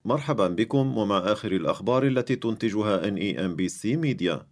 مرحبا بكم ومع آخر الأخبار التي تنتجها NEMBC ميديا.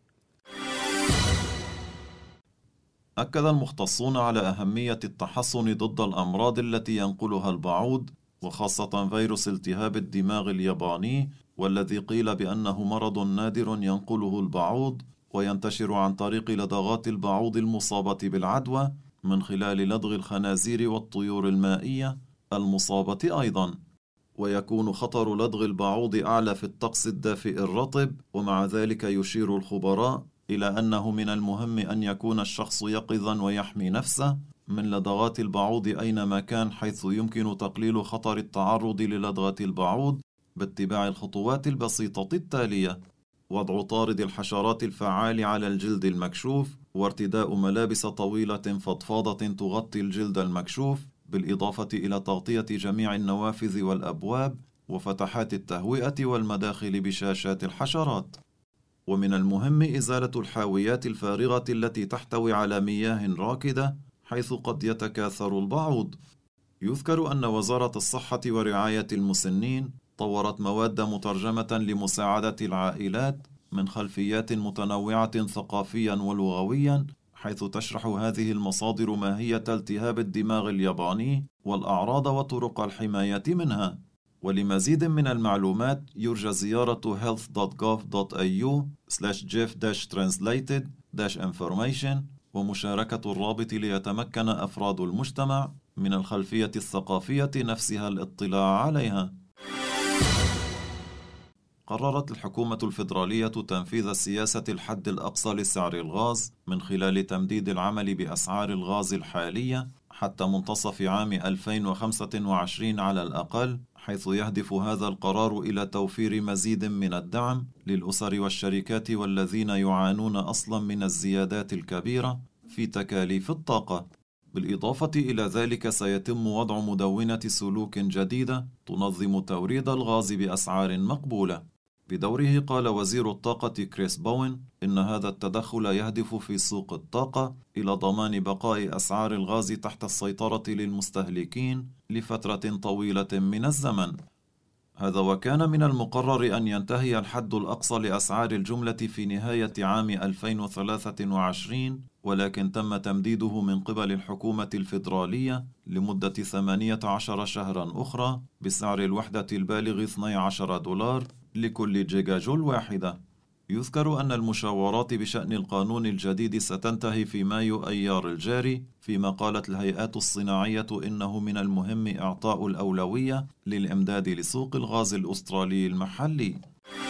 أكد المختصون على أهمية التحصن ضد الأمراض التي ينقلها البعوض، وخاصة فيروس التهاب الدماغ الياباني، والذي قيل بأنه مرض نادر ينقله البعوض وينتشر عن طريق لدغات البعوض المصابة بالعدوى من خلال لدغ الخنازير والطيور المائية المصابة أيضا. ويكون خطر لدغ البعوض أعلى في الطقس الدافئ الرطب، ومع ذلك يشير الخبراء إلى أنه من المهم أن يكون الشخص يقظا ويحمي نفسه من لدغات البعوض أينما كان، حيث يمكن تقليل خطر التعرض للدغة البعوض باتباع الخطوات البسيطة التالية: وضع طارد الحشرات الفعال على الجلد المكشوف، وارتداء ملابس طويلة فضفاضة تغطي الجلد المكشوف، بالإضافة إلى تغطية جميع النوافذ والأبواب وفتحات التهوئة والمداخل بشاشات الحشرات. ومن المهم إزالة الحاويات الفارغة التي تحتوي على مياه راكدة، حيث قد يتكاثر البعوض. يذكر أن وزارة الصحة ورعاية المسنين طورت مواد مترجمة لمساعدة العائلات من خلفيات متنوعة ثقافيا ولغويا، حيث تشرح هذه المصادر ماهية التهاب الدماغ الياباني والأعراض وطرق الحماية منها. ولمزيد من المعلومات يرجى زيارة health.gov.au/jeff-translated-information ومشاركة الرابط ليتمكن أفراد المجتمع من الخلفية الثقافية نفسها الاطلاع عليها. قررت الحكومة الفيدرالية تنفيذ سياسة الحد الأقصى لسعر الغاز من خلال تمديد العمل بأسعار الغاز الحالية حتى منتصف عام 2025 على الأقل، حيث يهدف هذا القرار إلى توفير مزيد من الدعم للأسر والشركات والذين يعانون أصلا من الزيادات الكبيرة في تكاليف الطاقة. بالإضافة إلى ذلك سيتم وضع مدونة سلوك جديدة تنظم توريد الغاز بأسعار مقبولة. بدوره قال وزير الطاقة كريس بوين إن هذا التدخل يهدف في سوق الطاقة إلى ضمان بقاء أسعار الغاز تحت السيطرة للمستهلكين لفترة طويلة من الزمن. هذا وكان من المقرر أن ينتهي الحد الأقصى لأسعار الجملة في نهاية عام 2023، ولكن تم تمديده من قبل الحكومة الفيدرالية لمدة 18 شهرا أخرى بسعر الوحدة البالغ $12 لكل جيجا جول واحدة. يذكر أن المشاورات بشأن القانون الجديد ستنتهي في مايو أيار الجاري، فيما قالت الهيئات الصناعية إنه من المهم إعطاء الأولوية للإمداد لسوق الغاز الأسترالي المحلي.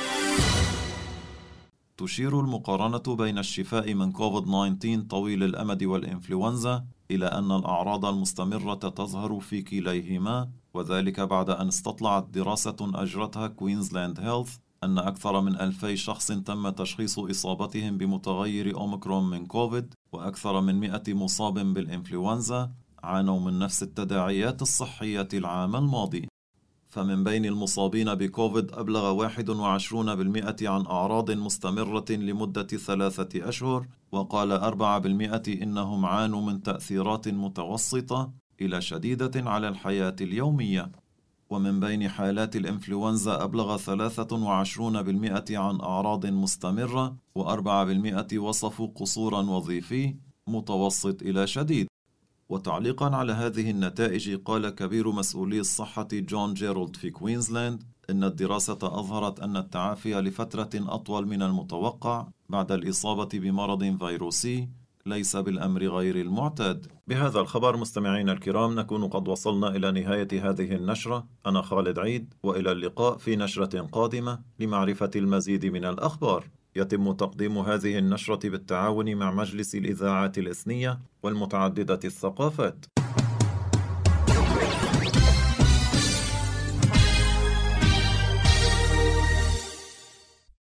تشير المقارنة بين الشفاء من كوفيد-19 طويل الأمد والإنفلونزا إلى أن الأعراض المستمرة تظهر في كليهما، وذلك بعد أن استطلعت دراسة أجرتها كوينزلاند هيلث أن أكثر من 2000 شخص تم تشخيص إصابتهم بمتغير أوميكرون من كوفيد، وأكثر من 100 مصاب بالإنفلونزا عانوا من نفس التداعيات الصحية العام الماضي. فمن بين المصابين بكوفيد أبلغ 21% عن أعراض مستمرة لمدة 3 أشهر، وقال 4% إنهم عانوا من تأثيرات متوسطة إلى شديدة على الحياة اليومية. ومن بين حالات الإنفلونزا أبلغ 23% عن أعراض مستمرة، و4% وصفوا قصورا وظيفي متوسط إلى شديد. وتعليقا على هذه النتائج قال كبير مسؤولي الصحة جون جيرالد في كوينزلاند إن الدراسة أظهرت أن التعافي لفترة أطول من المتوقع بعد الإصابة بمرض فيروسي ليس بالأمر غير المعتاد. بهذا الخبر مستمعينا الكرام نكون قد وصلنا إلى نهاية هذه النشرة. أنا خالد عيد، وإلى اللقاء في نشرة قادمة لمعرفة المزيد من الأخبار. يتم تقديم هذه النشرة بالتعاون مع مجلس الإذاعات الإثنية والمتعددة الثقافات.